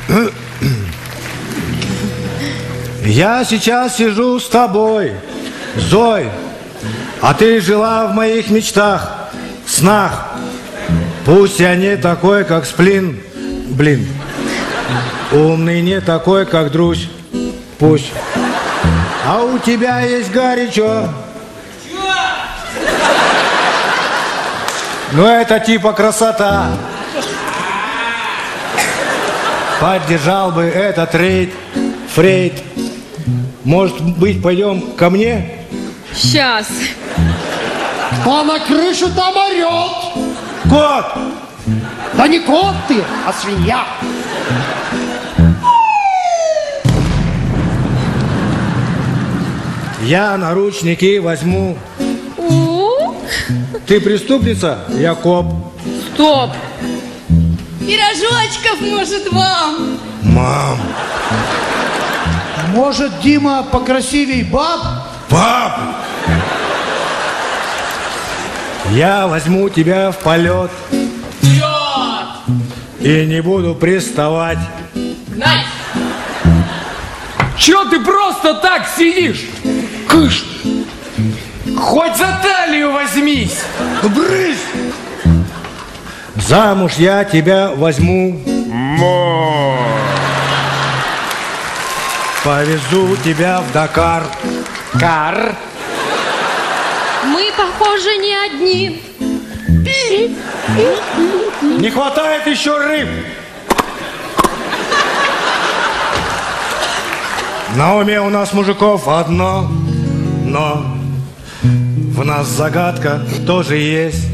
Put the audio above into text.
Я сейчас сижу с тобой, Зой, а ты жила в моих мечтах, снах. Пусть я не такой, как Сплин, блин, умный не такой, как Друзь, пусть. А у тебя есть горячо. Ну это типа красота. Поддержал бы этот рейд, Фрейд. Может быть, пойдем ко мне? Сейчас. А на крыше там орет. Кот! Да не кот ты, а свинья. Я наручники возьму. Ты преступница, я коп. Стоп. Пирожочков, может, вам? Мам. Может, Дима покрасивей баб? Пап! Я возьму тебя в полет. И не буду приставать. Гнать! Чё ты просто так сидишь? Кыш! Хоть за талию возьмись! Брысь! Замуж я тебя возьму. Повезу тебя в Дакар. Кар! Мы, похоже, не одни. Не хватает еще рыб. На уме у нас, мужиков, одно, но в нас загадка тоже есть.